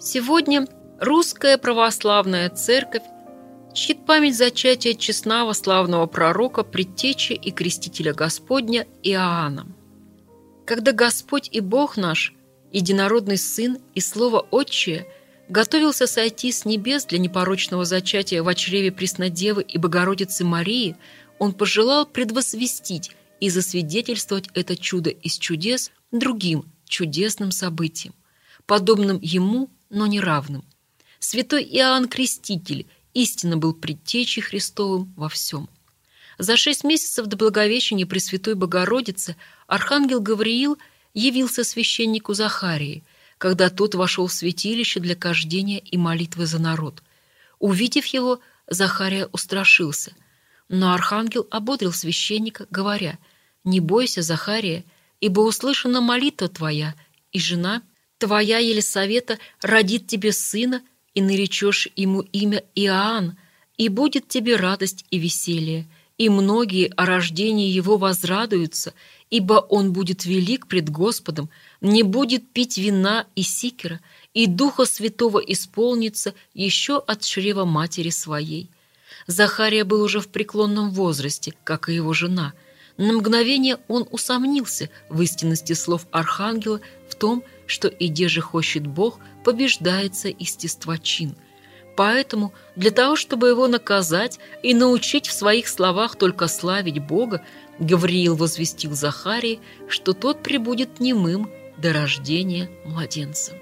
Сегодня Русская Православная Церковь чтит память зачатия честного славного пророка, предтечи и крестителя Господня Иоанна. Когда Господь и Бог наш, единородный Сын и Слово Отчее, готовился сойти с небес для непорочного зачатия во чреве Преснодевы и Богородицы Марии, Он пожелал предвосвестить и засвидетельствовать это чудо из чудес другим чудесным событием, подобным ему, но не равным. Святой Иоанн Креститель истинно был предтечей Христовым во всем. За 6 месяцев до Благовещения Пресвятой Богородицы архангел Гавриил явился священнику Захарии, когда тот вошел в святилище для кождения и молитвы за народ. Увидев его, Захария устрашился, но архангел ободрил священника, говоря: «Не бойся, Захария, ибо услышана молитва твоя, и жена твоя Елисавета родит тебе сына, и наречешь ему имя Иоанн, и будет тебе радость и веселье, и многие о рождении его возрадуются, ибо он будет велик пред Господом, не будет пить вина и сикера, и Духа Святого исполнится еще от чрева матери своей». Захария был уже в преклонном возрасте, как и его жена. На мгновение он усомнился в истинности слов архангела, в том, что «иде же хочет Бог, побеждается естества чин». Поэтому для того, чтобы его наказать и научить в своих словах только славить Бога, Гавриил возвестил Захарии, что тот пребудет немым до рождения младенца.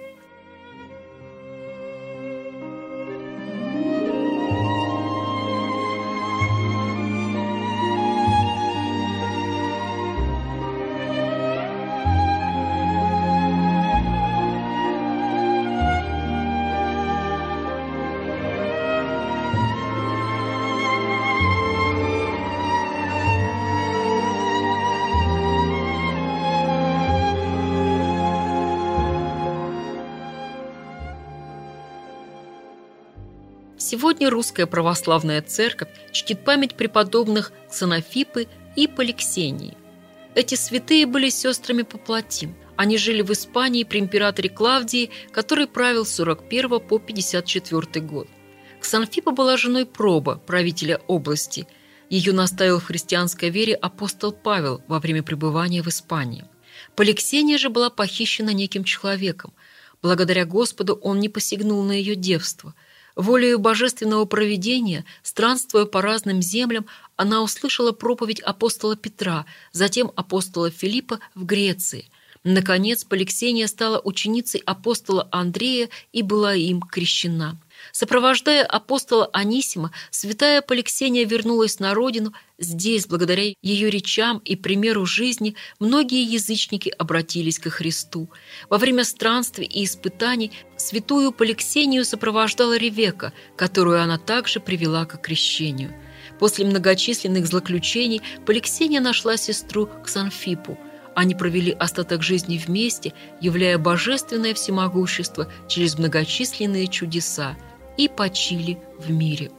Сегодня Русская Православная Церковь чтит память преподобных Ксенофипы и Поликсении. Эти святые были сестрами по плоти. Они жили в Испании при императоре Клавдии, который правил с 41 по 54 год. Ксенофипа была женой Проба, правителя области. Ее наставил в христианской вере апостол Павел во время пребывания в Испании. Поликсения же была похищена неким человеком. Благодаря Господу он не посягнул на ее девство. Волею божественного провидения, странствуя по разным землям, она услышала проповедь апостола Петра, затем апостола Филиппа в Греции. Наконец, Поликсения стала ученицей апостола Андрея и была им крещена. Сопровождая апостола Анисима, святая Поликсения вернулась на родину. Здесь, благодаря ее речам и примеру жизни, многие язычники обратились ко Христу. Во время странствий и испытаний святую Поликсению сопровождала Ревека, которую она также привела к крещению. После многочисленных злоключений Поликсения нашла сестру Ксенофипу. Они провели остаток жизни вместе, являя божественное всемогущество через многочисленные чудеса, и почили в мире.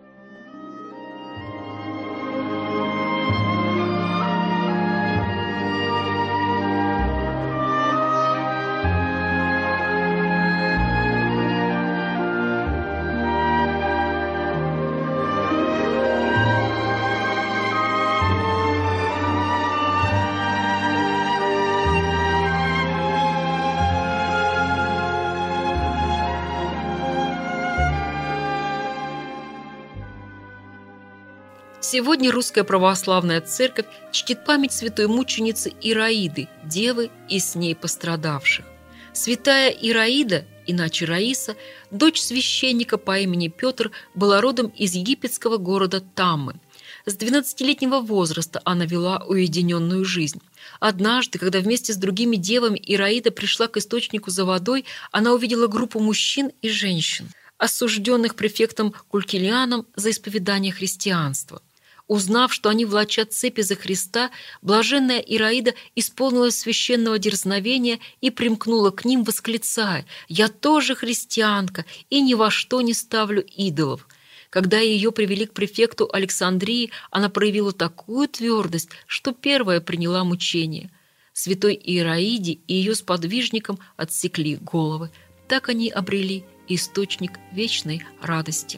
Сегодня Русская Православная Церковь чтит память святой мученицы Ираиды, девы и с ней пострадавших. Святая Ираида, иначе Раиса, дочь священника по имени Петр, была родом из египетского города Таммы. С 12-летнего возраста она вела уединенную жизнь. Однажды, когда вместе с другими девами Ираида пришла к источнику за водой, она увидела группу мужчин и женщин, осужденных префектом Кулькилианом за исповедание христианства. Узнав, что они влачат цепи за Христа, блаженная Ираида исполнилась священного дерзновения и примкнула к ним, восклицая: «Я тоже христианка и ни во что не ставлю идолов». Когда ее привели к префекту Александрии, она проявила такую твердость, что первая приняла мучение. Святой Ираиде и ее сподвижникам отсекли головы. Так они обрели источник вечной радости.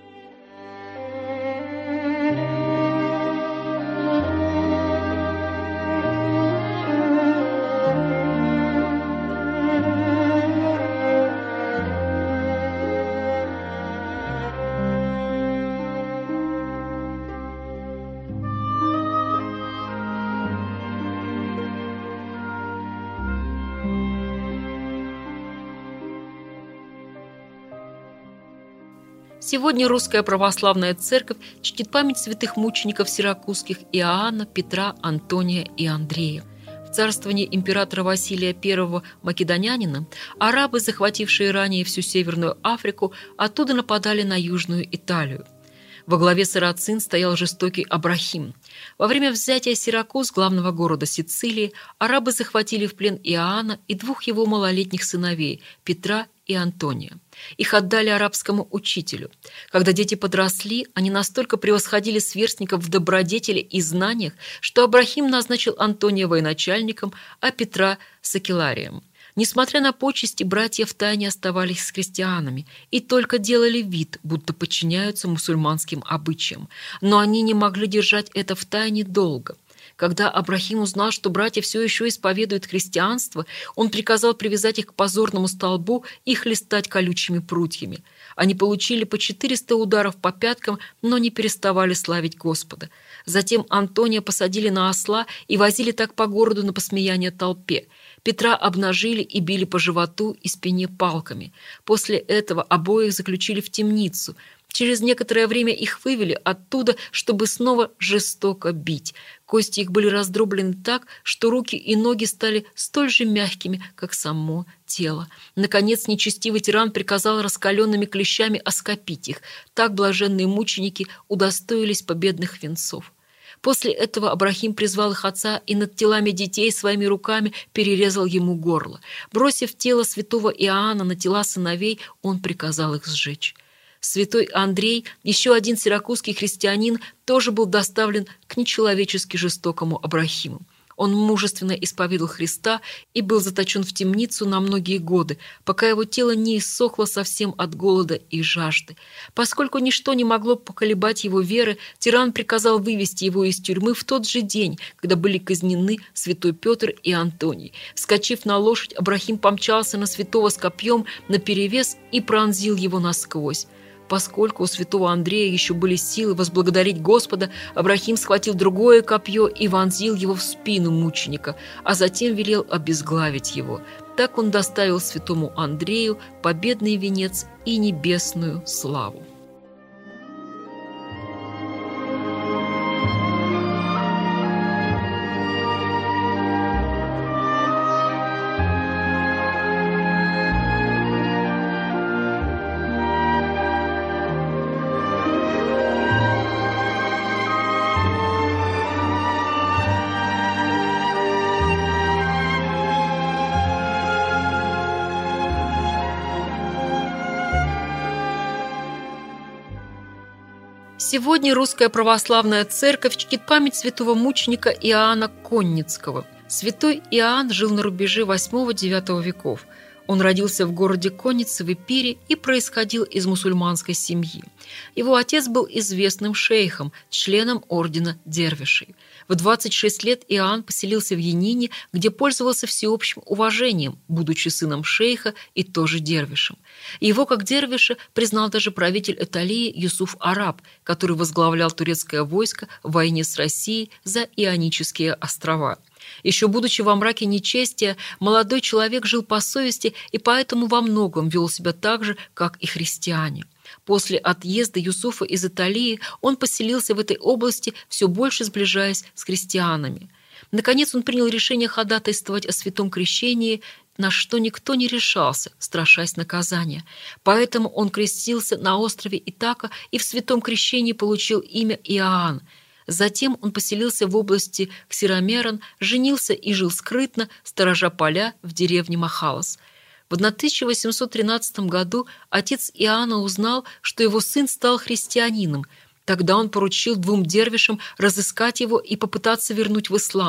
Сегодня Русская Православная Церковь чтит память святых мучеников сиракузских Иоанна, Петра, Антония и Андрея. В царствовании императора Василия I Македонянина арабы, захватившие ранее всю Северную Африку, оттуда нападали на Южную Италию. Во главе сарацин стоял жестокий Абрахим. Во время взятия Сиракуз, главного города Сицилии, арабы захватили в плен Иоанна и двух его малолетних сыновей – Петра и Антония. Их отдали арабскому учителю. Когда дети подросли, они настолько превосходили сверстников в добродетели и знаниях, что Абрахим назначил Антония военачальником, а Петра – сакеларием. Несмотря на почести, братья втайне оставались с христианами и только делали вид, будто подчиняются мусульманским обычаям. Но они не могли держать это в тайне долго. Когда Абрахим узнал, что братья все еще исповедуют христианство, он приказал привязать их к позорному столбу и хлестать колючими прутьями. Они получили по 400 ударов по пяткам, но не переставали славить Господа. Затем Антония посадили на осла и возили так по городу на посмеяние толпе. Петра обнажили и били по животу и спине палками. После этого обоих заключили в темницу. Через некоторое время их вывели оттуда, чтобы снова жестоко бить. Кости их были раздроблены так, что руки и ноги стали столь же мягкими, как само тело. Наконец, нечестивый тиран приказал раскаленными клещами оскопить их. Так блаженные мученики удостоились победных венцов. После этого Абрахим призвал их отца и над телами детей своими руками перерезал ему горло. Бросив тело святого Иоанна на тела сыновей, он приказал их сжечь. Святой Андрей, еще один сиракузский христианин, тоже был доставлен к нечеловечески жестокому Абрахиму. Он мужественно исповедовал Христа и был заточен в темницу на многие годы, пока его тело не иссохло совсем от голода и жажды. Поскольку ничто не могло поколебать его веры, тиран приказал вывести его из тюрьмы в тот же день, когда были казнены святой Петр и Антоний. Вскочив на лошадь, Абрахим помчался на святого с копьем наперевес и пронзил его насквозь. Поскольку у святого Андрея еще были силы возблагодарить Господа, Абрахим схватил другое копье и вонзил его в спину мученика, а затем велел обезглавить его. Так он доставил святому Андрею победный венец и небесную славу. Сегодня Русская Православная Церковь чтит память святого мученика Иоанна Конницкого. Святой Иоанн жил на рубеже VIII-IX веков. Он родился в городе Коннице в Эпире и происходил из мусульманской семьи. Его отец был известным шейхом, членом ордена дервишей. В 26 лет Иоанн поселился в Янине, где пользовался всеобщим уважением, будучи сыном шейха и тоже дервишем. Его, как дервиша, признал даже правитель Италии Юсуф Араб, который возглавлял турецкое войско в войне с Россией за Ионические острова. Еще будучи во мраке нечестия, молодой человек жил по совести и поэтому во многом вел себя так же, как и христиане. После отъезда Юсуфа из Италии он поселился в этой области, все больше сближаясь с христианами. Наконец он принял решение ходатайствовать о святом крещении, на что никто не решался, страшась наказания. Поэтому он крестился на острове Итака и в святом крещении получил имя Иоанн. Затем он поселился в области Ксиромерон, женился и жил скрытно, сторожа поля в деревне Махалас. В 1813 году отец Иоанна узнал, что его сын стал христианином. Тогда он поручил двум дервишам разыскать его и попытаться вернуть в ислам.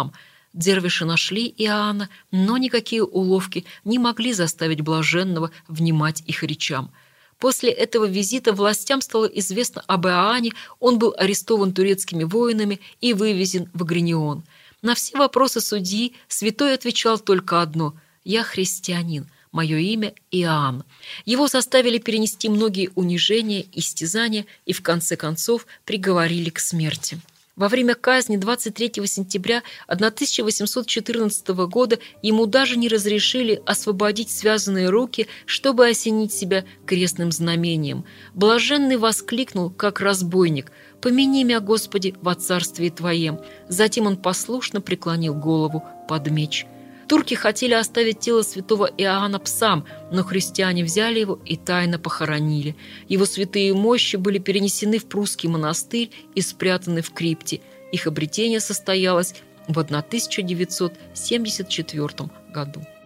Дервиши нашли Иоанна, но никакие уловки не могли заставить блаженного внимать их речам. После этого визита властям стало известно об Иоанне, он был арестован турецкими воинами и вывезен в Агринион. На все вопросы судьи святой отвечал только одно: «Я христианин, мое имя Иоанн». Его заставили перенести многие унижения, истязания и в конце концов приговорили к смерти. Во время казни 23 сентября 1814 года ему даже не разрешили освободить связанные руки, чтобы осенить себя крестным знамением. Блаженный воскликнул, как разбойник: «Помяни меня, Господи, во царствии Твоем». Затем он послушно преклонил голову под меч. Турки хотели оставить тело святого Иоанна псам, но христиане взяли его и тайно похоронили. Его святые мощи были перенесены в прусский монастырь и спрятаны в крипте. Их обретение состоялось в 1974 году.